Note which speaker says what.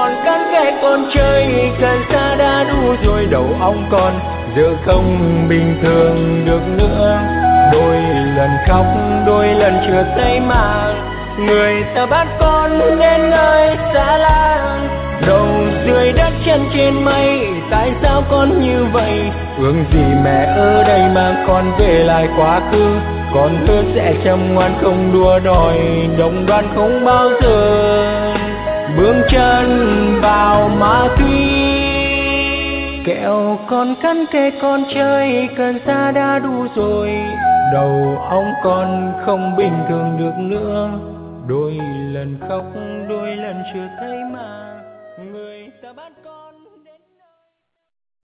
Speaker 1: còn cắn kẽ con chơi, cần xa đã đủ rồi đầu óc con giờ không bình thường được nữa. Đôi lần khóc đôi lần chưa thấy mang, người ta bắt con đến nơi xa lạ, đầu dưới đất chân trên mây. Tại sao con như vậy? Ước gì mẹ ở đây mang con về lại quá khứ. Con hứa sẽ chăm ngoan không đua đòi, đồng đoan không bao giờ bước chân vào ma túy. Kẹo con cắn kẽ con chơi, cần xa đã đủ rồi, đầu óc con không bình thường được nữa. Đôi lần khóc đôi lần chưa thấy mà